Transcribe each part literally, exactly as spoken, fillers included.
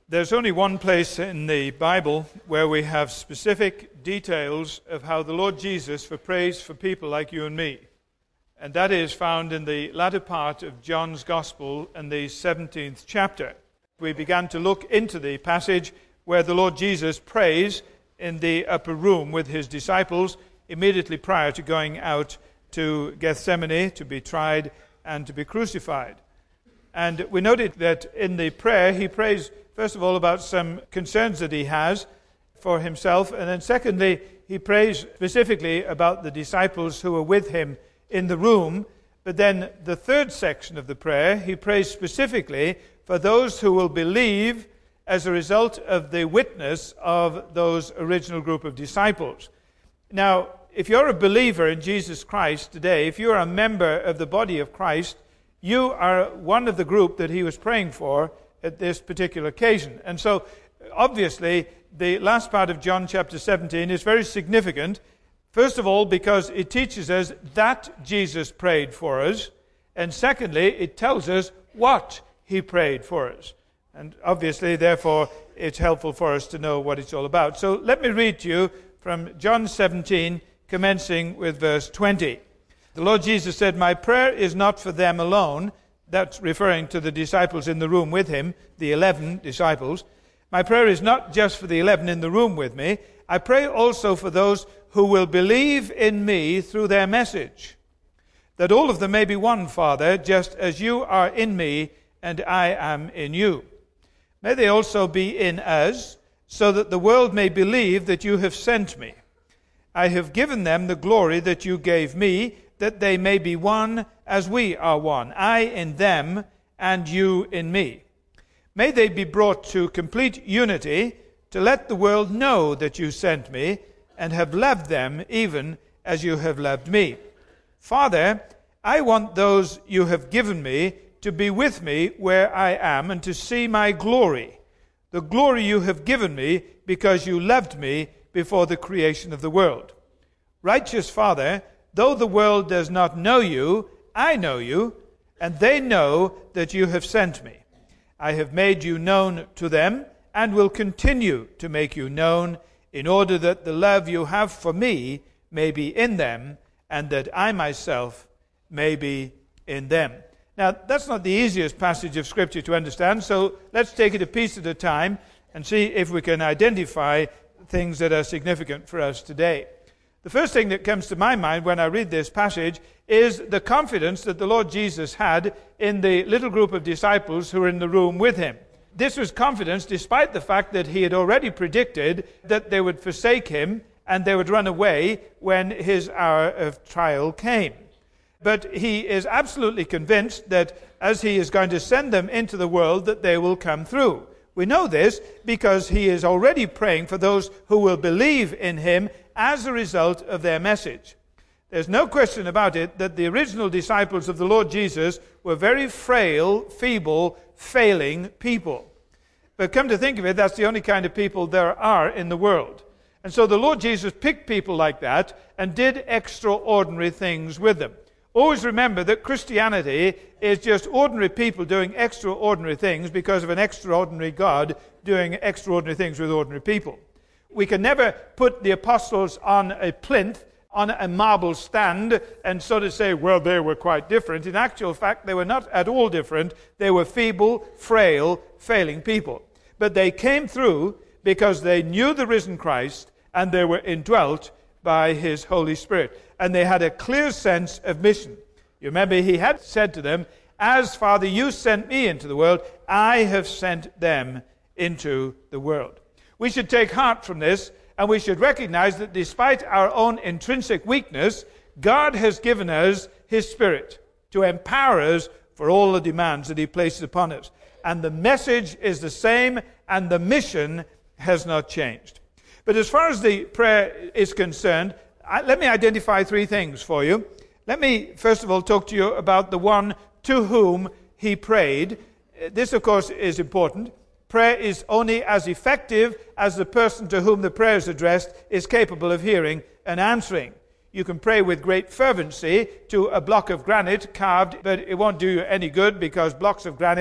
There's only one place in the Bible where we have specific details of how the Lord Jesus prays for people like you and me. And that is found in the latter part of John's Gospel in the seventeenth chapter. We began to look into the passage where the Lord Jesus prays in the upper room with his disciples immediately prior to going out to Gethsemane to be tried and to be crucified. And we noted that in the prayer he prays first of all about some concerns that he has for himself, and then secondly he prays specifically about the disciples who are with him in the room. But then the third section of the prayer, he prays specifically for those who will believe as a result of the witness of those original group of disciples. Now, if you're a believer in Jesus Christ today, if you're a member of the body of Christ, you are one of the group that he was praying for at this particular occasion. And so, obviously, the last part of John chapter seventeen is very significant. First of all, because it teaches us that Jesus prayed for us. And secondly, it tells us what he prayed for us. And obviously, therefore, it's helpful for us to know what it's all about. So let me read to you from John seventeen, commencing with verse twenty. The Lord Jesus said, "My prayer is not for them alone." That's referring to the disciples in the room with him, the eleven disciples. "My prayer is not just for the eleven in the room with me. I pray also for those who will believe in me through their message, that all of them may be one, Father, just as you are in me and I am in you. May they also be in us, so that the world may believe that you have sent me. I have given them the glory that you gave me, that they may be one as we are one, I in them and you in me. May they be brought to complete unity, to let the world know that you sent me and have loved them even as you have loved me. Father, I want those you have given me to be with me where I am and to see my glory, the glory you have given me because you loved me before the creation of the world. Righteous Father, though the world does not know you, I know you, and they know that you have sent me. I have made you known to them and will continue to make you known, in order that the love you have for me may be in them and that I myself may be in them." Now, that's not the easiest passage of Scripture to understand, so let's take it a piece at a time and see if we can identify things that are significant for us today. The first thing that comes to my mind when I read this passage is the confidence that the Lord Jesus had in the little group of disciples who were in the room with him. This was confidence despite the fact that he had already predicted that they would forsake him and they would run away when his hour of trial came. But he is absolutely convinced that as he is going to send them into the world, that they will come through. We know this because he is already praying for those who will believe in him as a result of their message. There's no question about it that the original disciples of the Lord Jesus were very frail, feeble, failing people. But come to think of it, that's the only kind of people there are in the world. And so the Lord Jesus picked people like that and did extraordinary things with them. Always remember that Christianity is just ordinary people doing extraordinary things because of an extraordinary God doing extraordinary things with ordinary people. We can never put the apostles on a plinth, on a marble stand, and sort of say, well, they were quite different. In actual fact, they were not at all different. They were feeble, frail, failing people. But they came through because they knew the risen Christ and they were indwelt by his Holy Spirit. And they had a clear sense of mission. You remember he had said to them, "As, Father, you sent me into the world, I have sent them into the world." We should take heart from this, and we should recognize that despite our own intrinsic weakness, God has given us his Spirit to empower us for all the demands that he places upon us. And the message is the same, and the mission has not changed. But as far as the prayer is concerned, I, let me identify three things for you. Let me, first of all, talk to you about the one to whom he prayed. This, of course, is important. Prayer is only as effective as the person to whom the prayer is addressed is capable of hearing and answering. You can pray with great fervency to a block of granite carved, but it won't do you any good because blocks of granite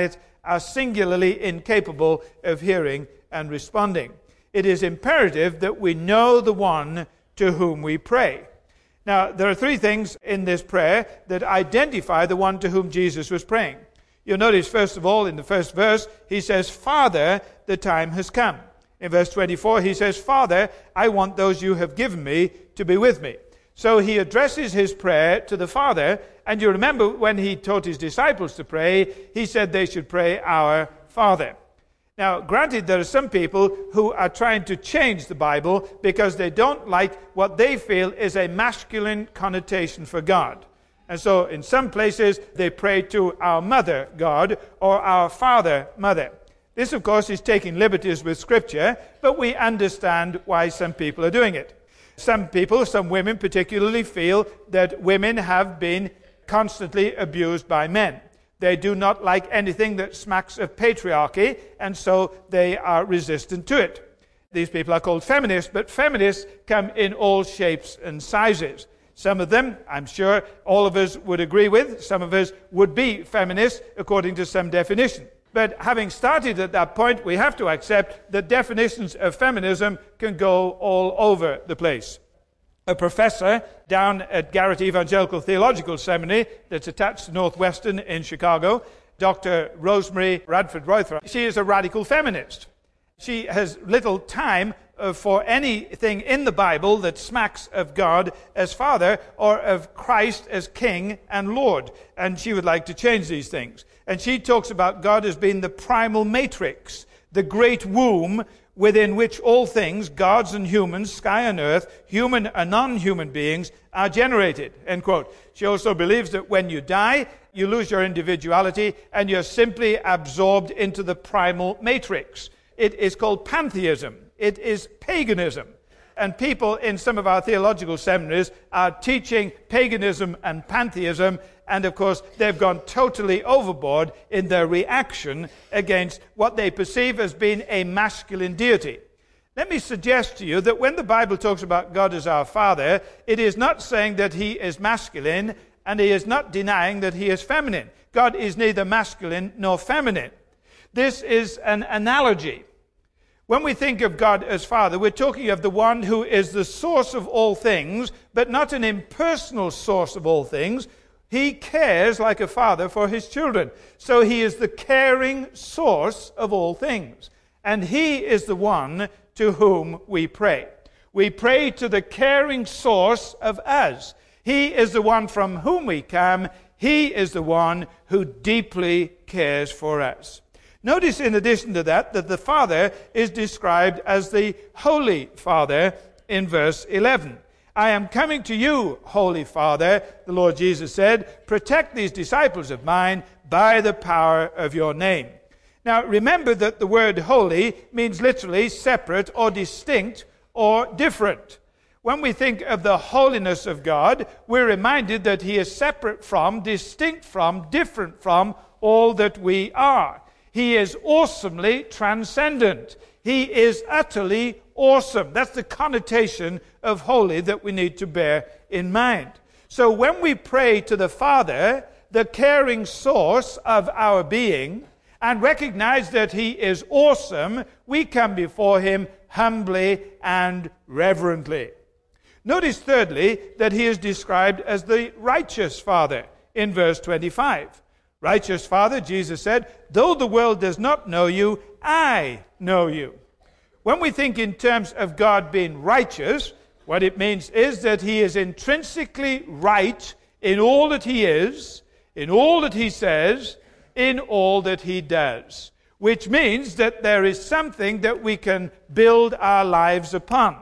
are singularly incapable of hearing and responding. It is imperative that we know the one to whom we pray. Now, there are three things in this prayer that identify the one to whom Jesus was praying. You'll notice, first of all, in the first verse, he says, Father, the time has come. In verse twenty-four, he says, Father, I want those you have given me to be with me. So he addresses his prayer to the Father, and you remember when he taught his disciples to pray, he said they should pray, Our Father. Now, granted, there are some people who are trying to change the Bible because they don't like what they feel is a masculine connotation for God. And so, in some places, they pray to our Mother, God, or our Father, Mother. This, of course, is taking liberties with Scripture, but we understand why some people are doing it. Some people, some women particularly, feel that women have been constantly abused by men. They do not like anything that smacks of patriarchy, and so they are resistant to it. These people are called feminists, but feminists come in all shapes and sizes. Some of them, I'm sure all of us would agree with. Some of us would be feminists according to some definition. But having started at that point, we have to accept that definitions of feminism can go all over the place. A professor down at Garrett Evangelical Theological Seminary that's attached to Northwestern in Chicago, Doctor Rosemary Radford Royther, she is a radical feminist. She has little time uh, for anything in the Bible that smacks of God as Father or of Christ as King and Lord. And she would like to change these things. And she talks about God as being the primal matrix, the great womb within which all things, gods and humans, sky and earth, human and non-human beings, are generated, end quote. She also believes that when you die, you lose your individuality and you're simply absorbed into the primal matrix. It is called pantheism. It is paganism. And people in some of our theological seminaries are teaching paganism and pantheism, and of course they've gone totally overboard in their reaction against what they perceive as being a masculine deity. Let me suggest to you that when the Bible talks about God as our Father, it is not saying that he is masculine, and he is not denying that he is feminine. God is neither masculine nor feminine. This is an analogy. When we think of God as Father, we're talking of the one who is the source of all things, but not an impersonal source of all things. He cares like a father for his children. So he is the caring source of all things. And he is the one to whom we pray. We pray to the caring source of us. He is the one from whom we come. He is the one who deeply cares for us. Notice, in addition to that, that the Father is described as the Holy Father in verse eleven. I am coming to you, Holy Father, the Lord Jesus said, protect these disciples of mine by the power of your name. Now, remember that the word holy means literally separate or distinct or different. When we think of the holiness of God, we're reminded that he is separate from, distinct from, different from all that we are. He is awesomely transcendent. He is utterly awesome. That's the connotation of holy that we need to bear in mind. So when we pray to the Father, the caring source of our being, and recognize that he is awesome, we come before him humbly and reverently. Notice, thirdly, that he is described as the righteous Father in verse twenty-five. Righteous Father, Jesus said, though the world does not know you, I know you. When we think in terms of God being righteous, what it means is that he is intrinsically right in all that he is, in all that he says, in all that he does. Which means that there is something that we can build our lives upon.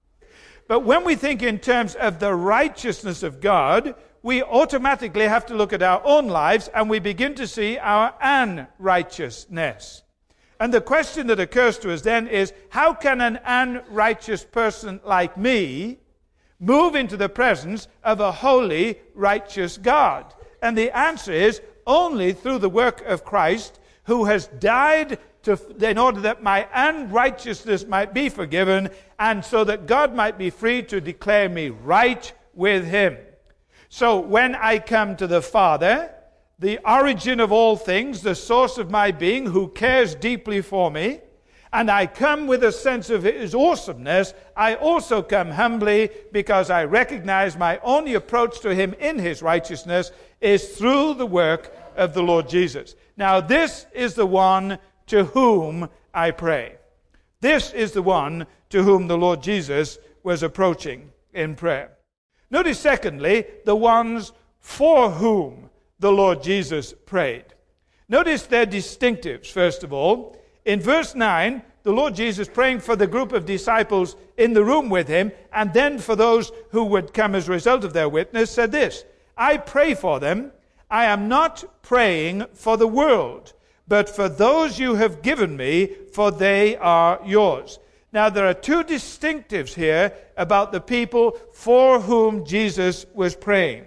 But when we think in terms of the righteousness of God, we automatically have to look at our own lives and we begin to see our unrighteousness. And the question that occurs to us then is, how can an unrighteous person like me move into the presence of a holy, righteous God? And the answer is only through the work of Christ, who has died to, in order that my unrighteousness might be forgiven, and so that God might be free to declare me right with him. So when I come to the Father, the origin of all things, the source of my being, who cares deeply for me, and I come with a sense of his awesomeness, I also come humbly because I recognize my only approach to him in his righteousness is through the work of the Lord Jesus. Now, this is the one to whom I pray. This is the one to whom the Lord Jesus was approaching in prayer. Notice, secondly, the ones for whom the Lord Jesus prayed. Notice their distinctives, first of all. In verse nine, the Lord Jesus praying for the group of disciples in the room with him, and then for those who would come as a result of their witness, said this, I pray for them. I am not praying for the world, but for those you have given me, for they are yours. Now, there are two distinctives here about the people for whom Jesus was praying.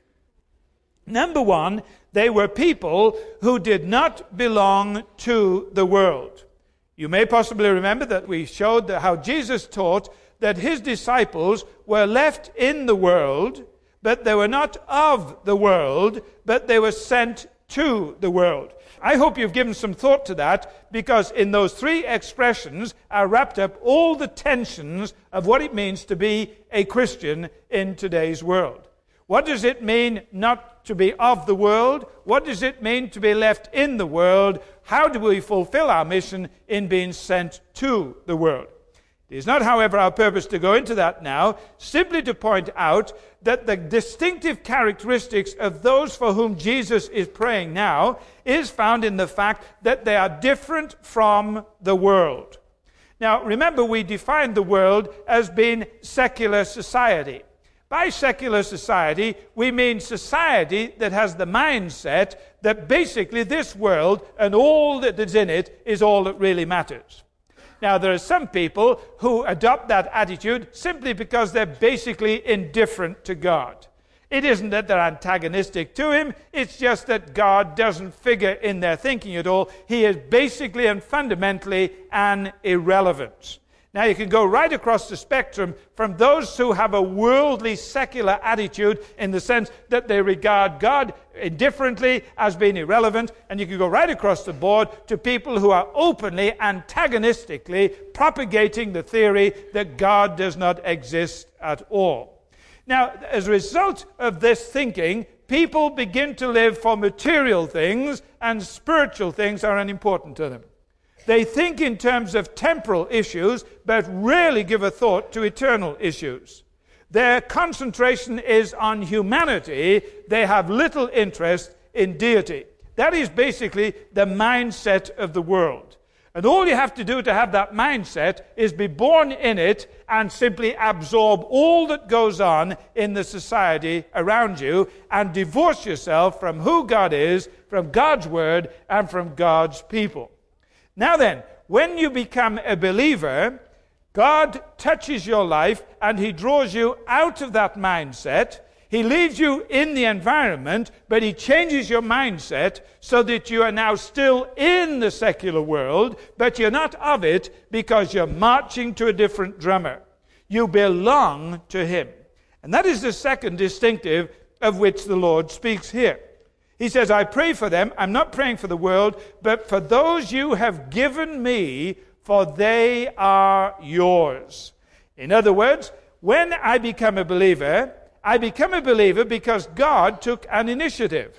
Number one, they were people who did not belong to the world. You may possibly remember that we showed that how Jesus taught that his disciples were left in the world, but they were not of the world, but they were sent to the world. I hope you've given some thought to that, because in those three expressions are wrapped up all the tensions of what it means to be a Christian in today's world. What does it mean not to be of the world? What does it mean to be left in the world? How do we fulfill our mission in being sent to the world? It is not, however, our purpose to go into that now, simply to point out that the distinctive characteristics of those for whom Jesus is praying now is found in the fact that they are different from the world. Now, remember, we defined the world as being secular society. By secular society, we mean society that has the mindset that basically this world and all that is in it is all that really matters. Now, there are some people who adopt that attitude simply because they're basically indifferent to God. It isn't that they're antagonistic to him, it's just that God doesn't figure in their thinking at all. He is basically and fundamentally an irrelevance. Now, you can go right across the spectrum from those who have a worldly, secular attitude in the sense that they regard God indifferently as being irrelevant, and you can go right across the board to people who are openly, antagonistically propagating the theory that God does not exist at all. Now, as a result of this thinking, people begin to live for material things, and spiritual things are unimportant to them. They think in terms of temporal issues, but rarely give a thought to eternal issues. Their concentration is on humanity. They have little interest in deity. That is basically the mindset of the world. And all you have to do to have that mindset is be born in it and simply absorb all that goes on in the society around you and divorce yourself from who God is, from God's word, and from God's people. Now then, when you become a believer, God touches your life and he draws you out of that mindset. He leaves you in the environment, but he changes your mindset so that you are now still in the secular world, but you're not of it because you're marching to a different drummer. You belong to him. And that is the second distinctive of which the Lord speaks here. He says, I pray for them. I'm not praying for the world, but for those you have given me, for they are yours. In other words, when I become a believer, I become a believer because God took an initiative.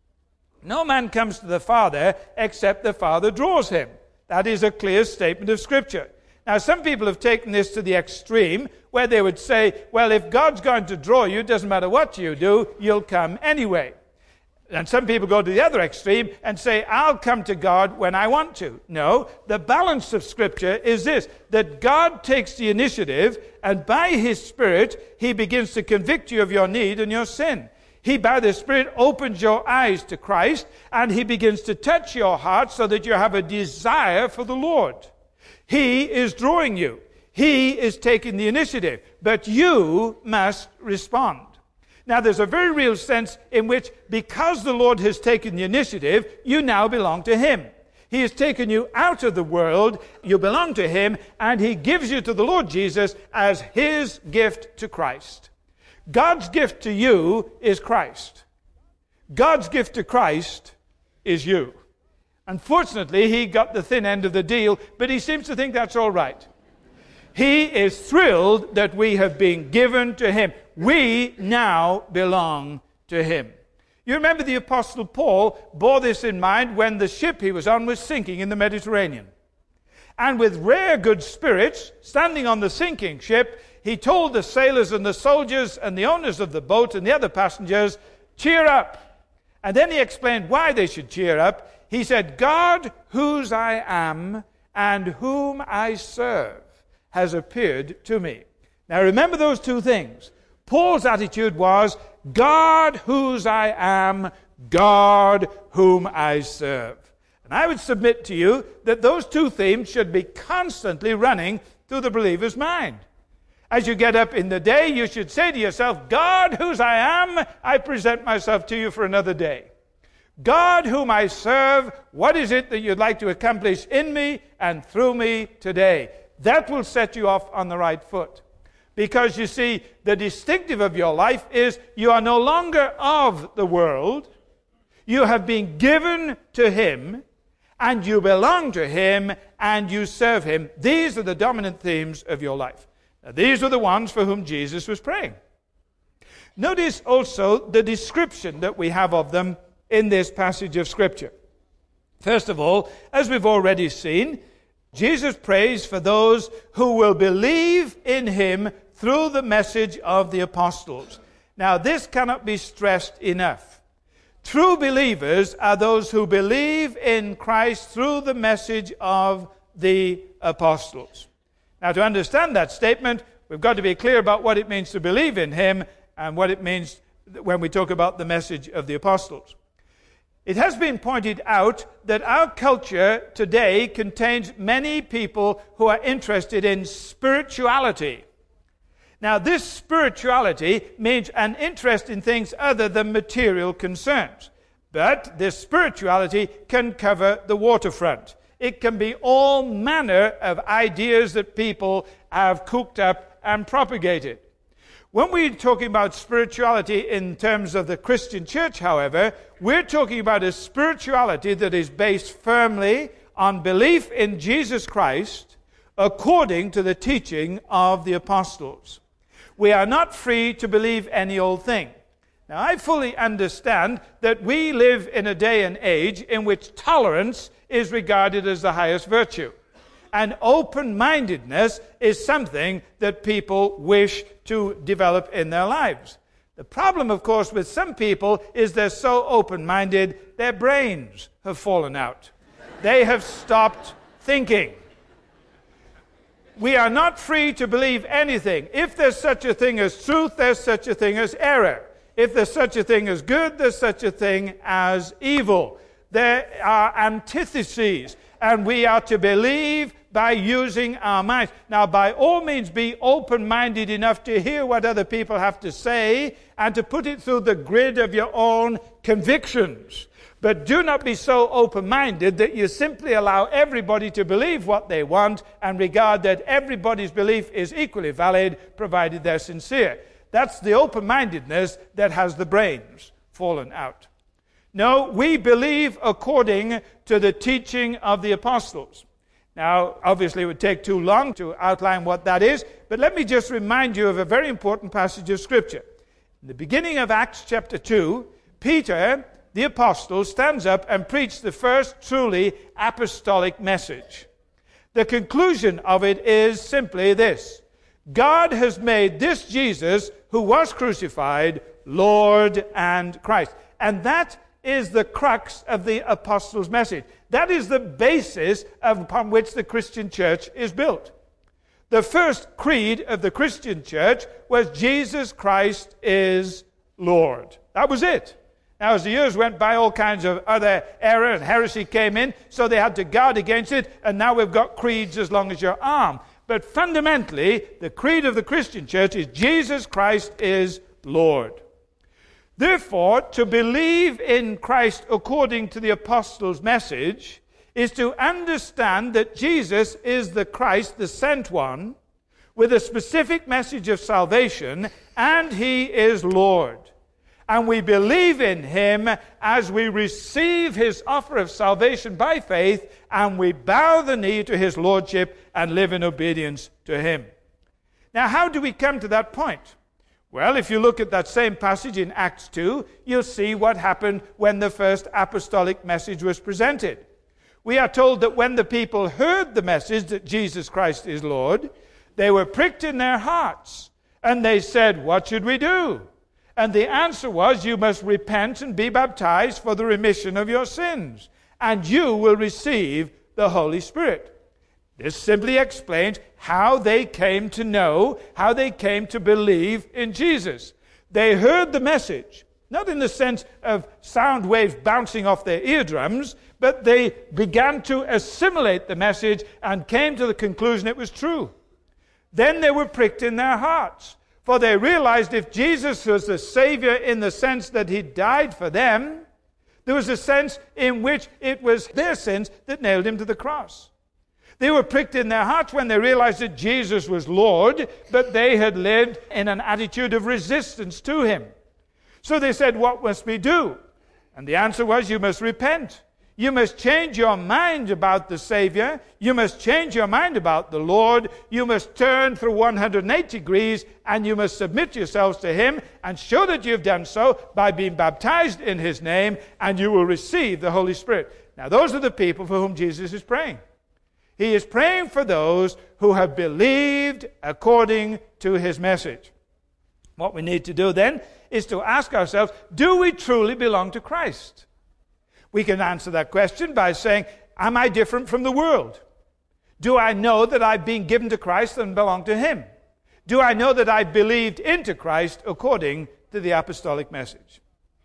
No man comes to the Father except the Father draws him. That is a clear statement of Scripture. Now, some people have taken this to the extreme, where they would say, well, if God's going to draw you, it doesn't matter what you do, you'll come anyway. And some people go to the other extreme and say, I'll come to God when I want to. No, the balance of Scripture is this, that God takes the initiative, and by his Spirit, he begins to convict you of your need and your sin. He, by the Spirit, opens your eyes to Christ, and he begins to touch your heart so that you have a desire for the Lord. He is drawing you. He is taking the initiative, but you must respond. Now, there's a very real sense in which, because the Lord has taken the initiative, you now belong to him. He has taken you out of the world, you belong to him, and he gives you to the Lord Jesus as his gift to Christ. God's gift to you is Christ. God's gift to Christ is you. Unfortunately, he got the thin end of the deal, but he seems to think that's all right. He is thrilled that we have been given to him. We now belong to him. You remember the Apostle Paul bore this in mind when the ship he was on was sinking in the Mediterranean. And with rare good spirits, standing on the sinking ship, he told the sailors and the soldiers and the owners of the boat and the other passengers, cheer up. And then he explained why they should cheer up. He said, God, whose I am and whom I serve, has appeared to me. Now remember those two things. Paul's attitude was, God, whose I am, God, whom I serve. And I would submit to you that those two themes should be constantly running through the believer's mind. As you get up in the day, you should say to yourself, God, whose I am, I present myself to you for another day. God, whom I serve, what is it that you'd like to accomplish in me and through me today? That will set you off on the right foot. Because you see, the distinctive of your life is you are no longer of the world. You have been given to him, and you belong to him, and you serve him. These are the dominant themes of your life. Now, these are the ones for whom Jesus was praying. Notice also the description that we have of them in this passage of Scripture. First of all, as we've already seen, Jesus prays for those who will believe in him through the message of the apostles. Now, this cannot be stressed enough. True believers are those who believe in Christ through the message of the apostles. Now, to understand that statement, we've got to be clear about what it means to believe in him and what it means when we talk about the message of the apostles. It has been pointed out that our culture today contains many people who are interested in spirituality. Now, this spirituality means an interest in things other than material concerns. But this spirituality can cover the waterfront. It can be all manner of ideas that people have cooked up and propagated. When we're talking about spirituality in terms of the Christian church, however, we're talking about a spirituality that is based firmly on belief in Jesus Christ according to the teaching of the apostles. We are not free to believe any old thing. Now, I fully understand that we live in a day and age in which tolerance is regarded as the highest virtue. And open-mindedness is something that people wish to develop in their lives. The problem, of course, with some people is they're so open-minded, their brains have fallen out. They have stopped thinking. We are not free to believe anything. If there's such a thing as truth, there's such a thing as error. If there's such a thing as good, there's such a thing as evil. There are antitheses, and we are to believe by using our minds. Now, by all means, be open-minded enough to hear what other people have to say and to put it through the grid of your own convictions. But do not be so open-minded that you simply allow everybody to believe what they want and regard that everybody's belief is equally valid, provided they're sincere. That's the open-mindedness that has the brains fallen out. No, we believe according to the teaching of the apostles. Now, obviously, it would take too long to outline what that is, but let me just remind you of a very important passage of Scripture. In the beginning of Acts chapter two, Peter, the apostle, stands up and preached the first truly apostolic message. The conclusion of it is simply this: God has made this Jesus, who was crucified, Lord and Christ. And that is the crux of the apostles' message. That is the basis upon which the Christian church is built. The first creed of the Christian church was Jesus Christ is Lord. That was it. Now, as the years went by, all kinds of other error and heresy came in, so they had to guard against it, and now we've got creeds as long as your arm. But fundamentally, the creed of the Christian church is Jesus Christ is Lord. Therefore, to believe in Christ according to the apostles' message is to understand that Jesus is the Christ, the sent one, with a specific message of salvation, and he is Lord. and we believe in him as we receive his offer of salvation by faith, and we bow the knee to his lordship and live in obedience to him. Now, how do we come to that point? Well, if you look at that same passage in Acts two, you'll see what happened when the first apostolic message was presented. We are told that when the people heard the message that Jesus Christ is Lord, they were pricked in their hearts, and they said, "What should we do?" And the answer was, "You must repent and be baptized for the remission of your sins, and you will receive the Holy Spirit." This simply explains how they came to know, how they came to believe in Jesus. They heard the message, not in the sense of sound waves bouncing off their eardrums, but they began to assimilate the message and came to the conclusion it was true. Then they were pricked in their hearts, for they realized if Jesus was the Savior in the sense that he died for them, there was a sense in which it was their sins that nailed him to the cross. They were pricked in their hearts when they realized that Jesus was Lord, but they had lived in an attitude of resistance to him. So they said, "What must we do?" And the answer was, "You must repent. You must change your mind about the Savior. You must change your mind about the Lord. You must turn through one hundred eight degrees, and you must submit yourselves to him and show that you've done so by being baptized in his name, and you will receive the Holy Spirit." Now, those are the people for whom Jesus is praying. He is praying for those who have believed according to his message. What we need to do then is to ask ourselves, do we truly belong to Christ? We can answer that question by saying, am I different from the world? Do I know that I've been given to Christ and belong to him? Do I know that I believed into Christ according to the apostolic message?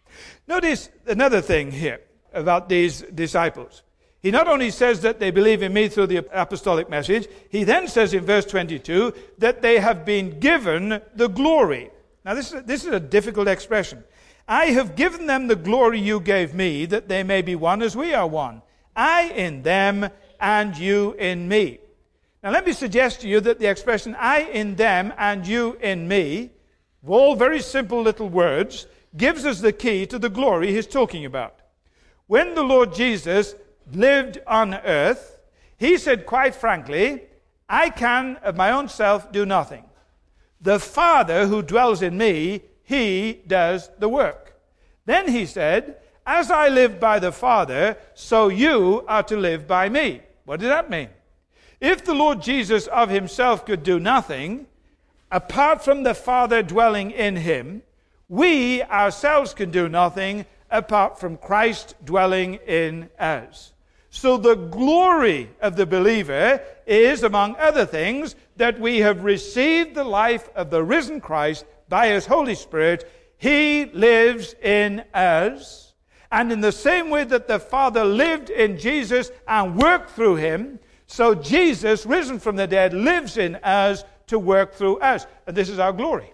Notice another thing here about these disciples. He not only says that they believe in me through the apostolic message, he then says in verse twenty-two that they have been given the glory. Now this is, this is a difficult expression. "I have given them the glory you gave me, that they may be one as we are one. I in them and you in me." Now let me suggest to you that the expression "I in them and you in me," all very simple little words, gives us the key to the glory he's talking about. When the Lord Jesus lived on earth, he said quite frankly, "I can of my own self do nothing. The Father who dwells in me, he does the work." Then he said, "As I live by the Father, so you are to live by me." What does that mean? If the Lord Jesus of himself could do nothing, apart from the Father dwelling in him, we ourselves can do nothing apart from Christ dwelling in us. So the glory of the believer is, among other things, that we have received the life of the risen Christ by his Holy Spirit. He lives in us. And in the same way that the Father lived in Jesus and worked through him, so Jesus, risen from the dead, lives in us to work through us. And this is our glory.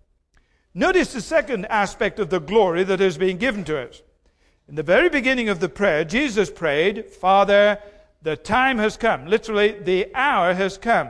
Notice the second aspect of the glory that is being given to us. In the very beginning of the prayer, Jesus prayed, "Father, the time has come." Literally, the hour has come.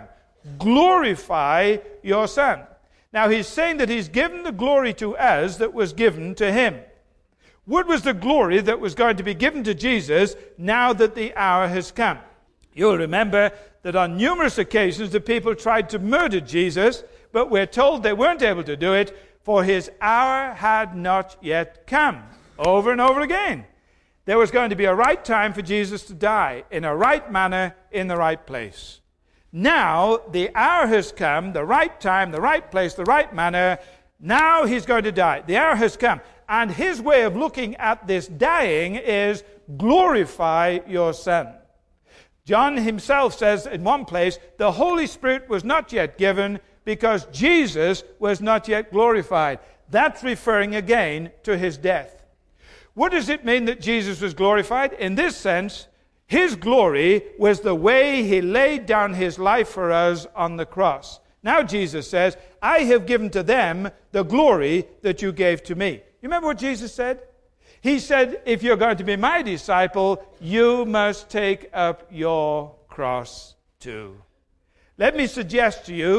"Glorify your Son." Now, he's saying that he's given the glory to us that was given to him. What was the glory that was going to be given to Jesus now that the hour has come? You'll remember that on numerous occasions the people tried to murder Jesus, but we're told they weren't able to do it, for his hour had not yet come. Over and over again. There was going to be a right time for Jesus to die, in a right manner, in the right place. Now, the hour has come, the right time, the right place, the right manner. Now he's going to die. The hour has come. And his way of looking at this dying is, glorify your Son. John himself says in one place, the Holy Spirit was not yet given because Jesus was not yet glorified. That's referring again to his death. What does it mean that Jesus was glorified? In this sense, his glory was the way he laid down his life for us on the cross. Now Jesus says, "I have given to them the glory that you gave to me." You remember what Jesus said? He said, if you're going to be my disciple, you must take up your cross too. Let me suggest to you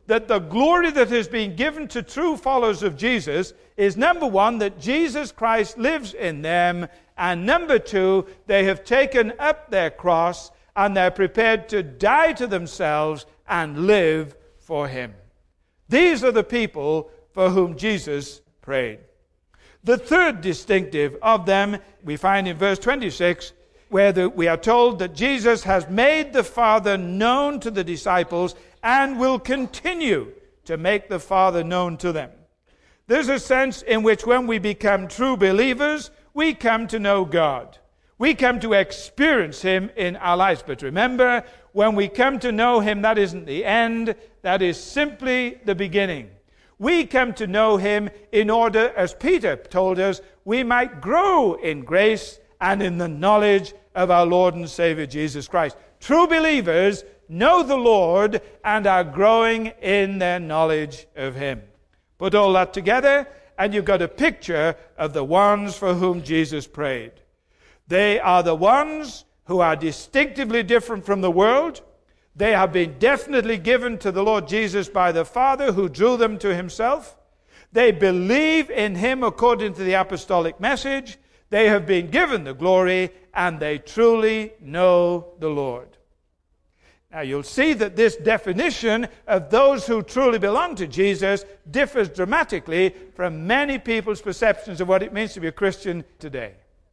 that the glory that has been given to true followers of Jesus is, number one, that Jesus Christ lives in them, and number two, they have taken up their cross and they're prepared to die to themselves and live for Him. These are the people for whom Jesus prayed. The third distinctive of them we find in verse twenty-six, where the, we are told that Jesus has made the Father known to the disciples and will continue to make the Father known to them. There's a sense in which when we become true believers, we come to know God. We come to experience Him in our lives. But remember, when we come to know Him, that isn't the end. That is simply the beginning. We come to know Him in order, as Peter told us, we might grow in grace and in the knowledge of our Lord and Savior Jesus Christ. True believers know the Lord and are growing in their knowledge of Him. Put all that together, and you've got a picture of the ones for whom Jesus prayed. They are the ones who are distinctively different from the world. They have been definitely given to the Lord Jesus by the Father, who drew them to Himself. They believe in Him according to the apostolic message. They have been given the glory, and they truly know the Lord. Now you'll see that this definition of those who truly belong to Jesus differs dramatically from many people's perceptions of what it means to be a Christian today.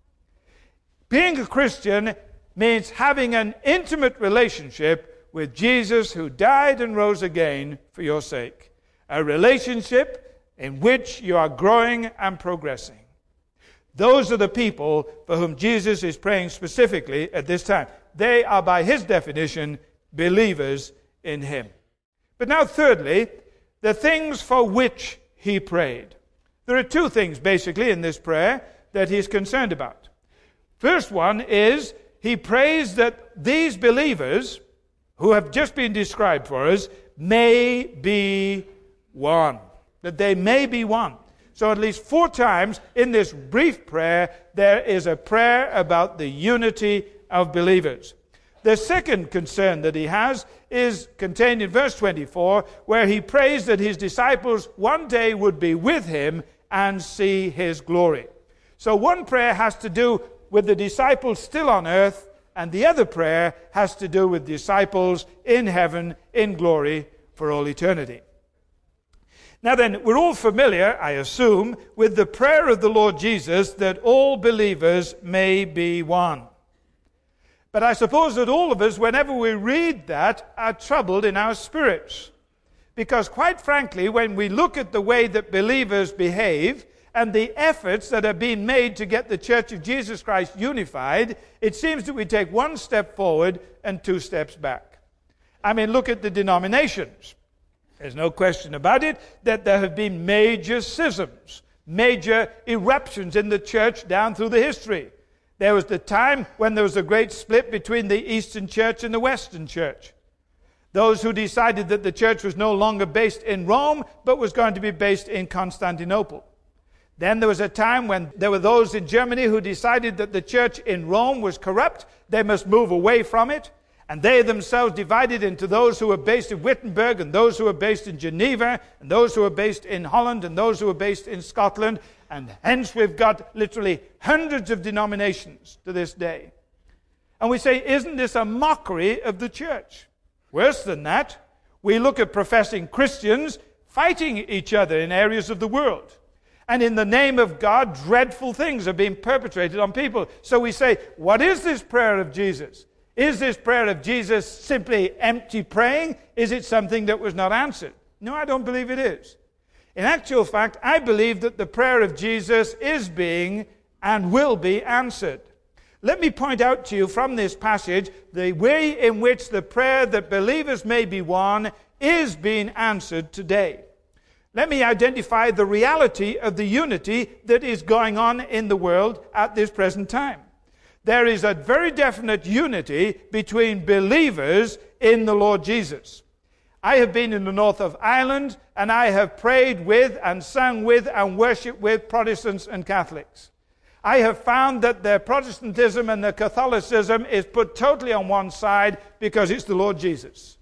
Being a Christian means having an intimate relationship with Jesus, who died and rose again for your sake. A relationship in which you are growing and progressing. Those are the people for whom Jesus is praying specifically at this time. They are, by His definition, believers in Him. But now, thirdly, the things for which He prayed. There are two things, basically, in this prayer that He's concerned about. First one is, He prays that these believers, who have just been described for us, may be one. That they may be one. So at least four times in this brief prayer, there is a prayer about the unity of believers. The second concern that he has is contained in verse twenty-four, where he prays that his disciples one day would be with him and see his glory. So one prayer has to do with the disciples still on earth, and the other prayer has to do with disciples in heaven, in glory, for all eternity. Now then, we're all familiar, I assume, with the prayer of the Lord Jesus that all believers may be one. But I suppose that all of us, whenever we read that, are troubled in our spirits. Because quite frankly, when we look at the way that believers behave, and the efforts that are being made to get the Church of Jesus Christ unified, it seems that we take one step forward and two steps back. I mean, look at the denominations. There's no question about it that there have been major schisms, major eruptions in the church down through the history. There was the time when there was a great split between the Eastern Church and the Western Church. Those who decided that the church was no longer based in Rome, but was going to be based in Constantinople. Then there was a time when there were those in Germany who decided that the church in Rome was corrupt. They must move away from it. And they themselves divided into those who were based in Wittenberg, and those who were based in Geneva, and those who were based in Holland, and those who were based in Scotland. And hence we've got literally hundreds of denominations to this day. And we say, isn't this a mockery of the church? Worse than that, we look at professing Christians fighting each other in areas of the world. And in the name of God, dreadful things are being perpetrated on people. So we say, what is this prayer of Jesus? Is this prayer of Jesus simply empty praying? Is it something that was not answered? No, I don't believe it is. In actual fact, I believe that the prayer of Jesus is being and will be answered. Let me point out to you from this passage the way in which the prayer that believers may be one is being answered today. Let me identify the reality of the unity that is going on in the world at this present time. There is a very definite unity between believers in the Lord Jesus. I have been in the north of Ireland, and I have prayed with and sung with and worshipped with Protestants and Catholics. I have found that their Protestantism and their Catholicism is put totally on one side because it's the Lord Jesus,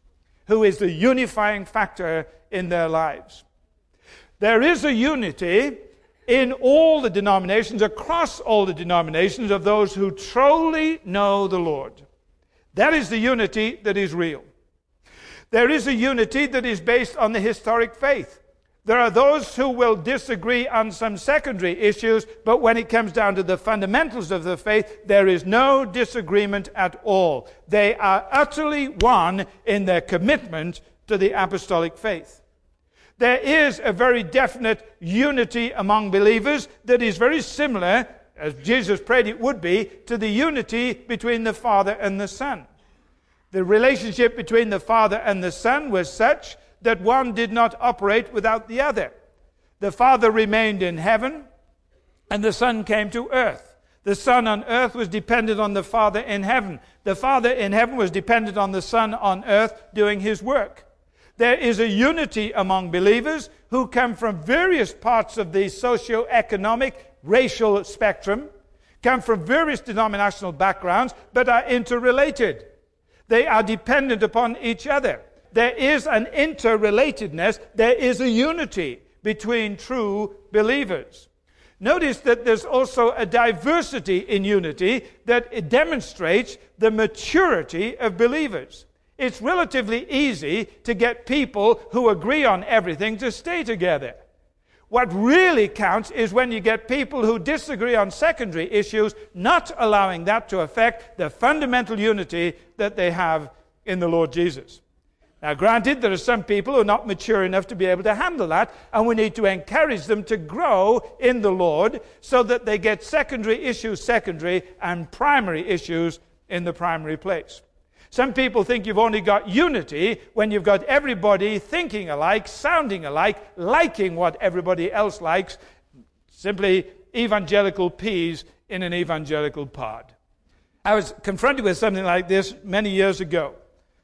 who is the unifying factor in their lives. There is a unity in all the denominations, across all the denominations, of those who truly know the Lord. That is the unity that is real. There is a unity that is based on the historic faith. There are those who will disagree on some secondary issues, but when it comes down to the fundamentals of the faith, there is no disagreement at all. They are utterly one in their commitment to the apostolic faith. There is a very definite unity among believers that is very similar, as Jesus prayed it would be, to the unity between the Father and the Son. The relationship between the Father and the Son was such that one did not operate without the other. The Father remained in heaven, and the Son came to earth. The Son on earth was dependent on the Father in heaven. The Father in heaven was dependent on the Son on earth doing his work. There is a unity among believers who come from various parts of the socio-economic, racial spectrum, come from various denominational backgrounds, but are interrelated. They are dependent upon each other. There is an interrelatedness. There is a unity between true believers. Notice that there's also a diversity in unity that demonstrates the maturity of believers. It's relatively easy to get people who agree on everything to stay together. What really counts is when you get people who disagree on secondary issues, not allowing that to affect the fundamental unity that they have in the Lord Jesus. Now, granted, there are some people who are not mature enough to be able to handle that, and we need to encourage them to grow in the Lord so that they get secondary issues secondary and primary issues in the primary place. Some people think you've only got unity when you've got everybody thinking alike, sounding alike, liking what everybody else likes, simply evangelical peas in an evangelical pod. I was confronted with something like this many years ago.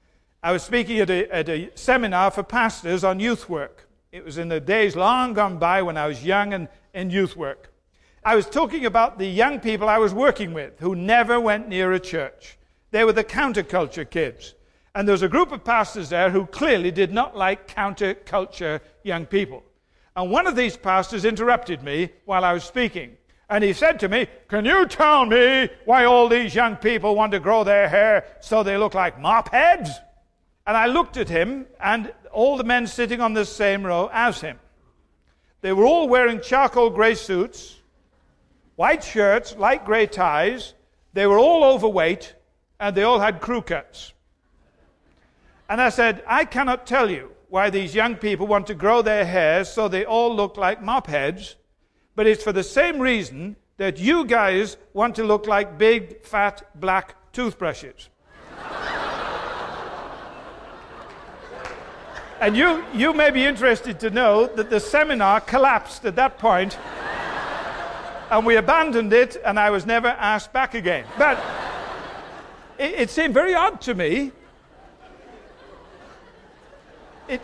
I was speaking at a, at a seminar for pastors on youth work. It was in the days long gone by when I was young and in youth work. I was talking about the young people I was working with who never went near a church. They were the counterculture kids. And there was a group of pastors there who clearly did not like counterculture young people. And one of these pastors interrupted me while I was speaking. And he said to me, "Can you tell me why all these young people want to grow their hair so they look like mop heads?" And I looked at him and all the men sitting on the same row as him. They were all wearing charcoal grey suits, white shirts, light grey ties. They were all overweight, and they all had crew cuts. And I said, "I cannot tell you why these young people want to grow their hair so they all look like mop heads, but it's for the same reason that you guys want to look like big, fat, black toothbrushes." And you, you may be interested to know that the seminar collapsed at that point, and we abandoned it, and I was never asked back again. But it, it seemed very odd to me. It,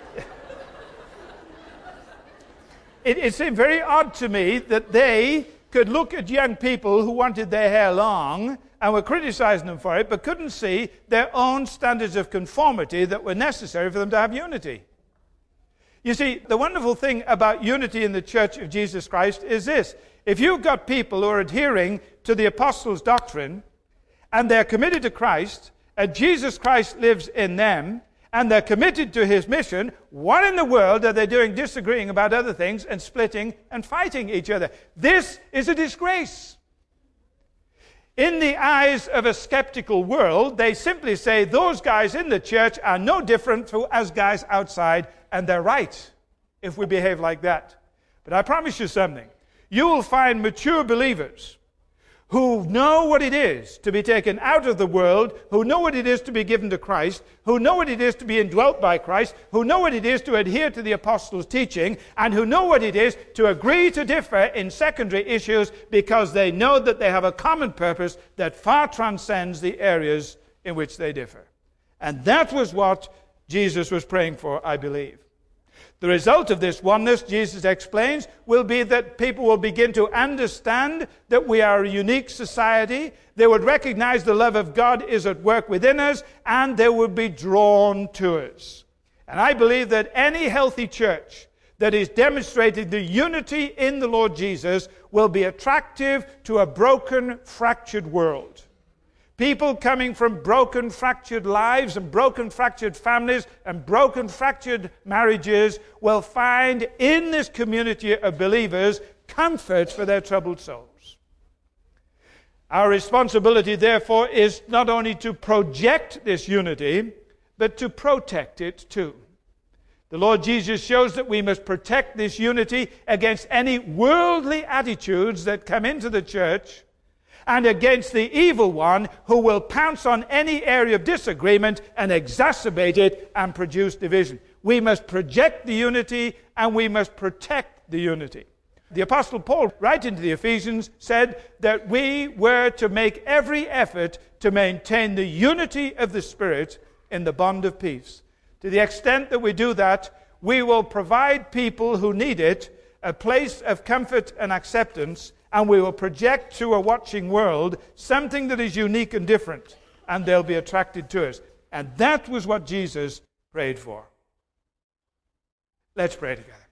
it, it seemed very odd to me that they could look at young people who wanted their hair long and were criticizing them for it, but couldn't see their own standards of conformity that were necessary for them to have unity. You see, the wonderful thing about unity in the Church of Jesus Christ is this. If you've got people who are adhering to the apostles' doctrine, and they're committed to Christ, and Jesus Christ lives in them, and they're committed to his mission, what in the world are they doing disagreeing about other things and splitting and fighting each other? This is a disgrace. In the eyes of a skeptical world, they simply say those guys in the church are no different from us guys outside, and they're right if we behave like that. But I promise you something. You will find mature believers who know what it is to be taken out of the world, who know what it is to be given to Christ, who know what it is to be indwelt by Christ, who know what it is to adhere to the apostles' teaching, and who know what it is to agree to differ in secondary issues because they know that they have a common purpose that far transcends the areas in which they differ. And that was what Jesus was praying for, I believe. The result of this oneness, Jesus explains, will be that people will begin to understand that we are a unique society. They would recognize the love of God is at work within us, and they would be drawn to us. And I believe that any healthy church that is demonstrating the unity in the Lord Jesus will be attractive to a broken, fractured world. People coming from broken, fractured lives and broken, fractured families and broken, fractured marriages will find in this community of believers comfort for their troubled souls. Our responsibility, therefore, is not only to project this unity, but to protect it too. The Lord Jesus shows that we must protect this unity against any worldly attitudes that come into the church and against the evil one who will pounce on any area of disagreement and exacerbate it and produce division. We must project the unity and we must protect the unity. The Apostle Paul, writing to the Ephesians, said that we were to make every effort to maintain the unity of the Spirit in the bond of peace. To the extent that we do that, we will provide people who need it a place of comfort and acceptance, and we will project to a watching world something that is unique and different, and they'll be attracted to us. And that was what Jesus prayed for. Let's pray together.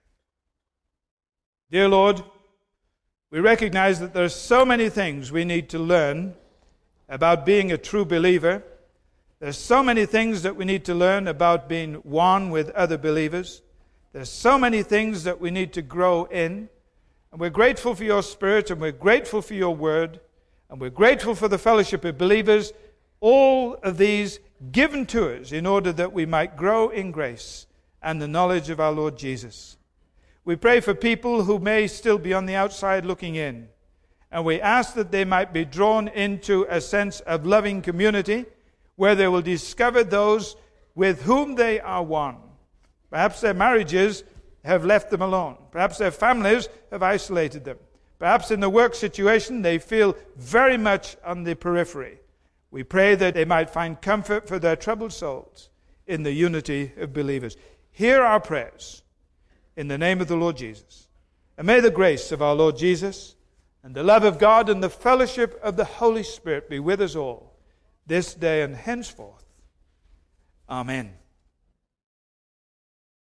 Dear Lord, we recognize that there are so many things we need to learn about being a true believer. There's so many things that we need to learn about being one with other believers. There's so many things that we need to grow in. And we're grateful for your Spirit, and we're grateful for your word, and we're grateful for the fellowship of believers, all of these given to us in order that we might grow in grace and the knowledge of our Lord Jesus. We pray for people who may still be on the outside looking in, and we ask that they might be drawn into a sense of loving community where they will discover those with whom they are one. Perhaps their marriages have left them alone. Perhaps their families have isolated them. Perhaps in the work situation they feel very much on the periphery. We pray that they might find comfort for their troubled souls in the unity of believers. Hear our prayers in the name of the Lord Jesus. And may the grace of our Lord Jesus and the love of God and the fellowship of the Holy Spirit be with us all this day and henceforth. Amen.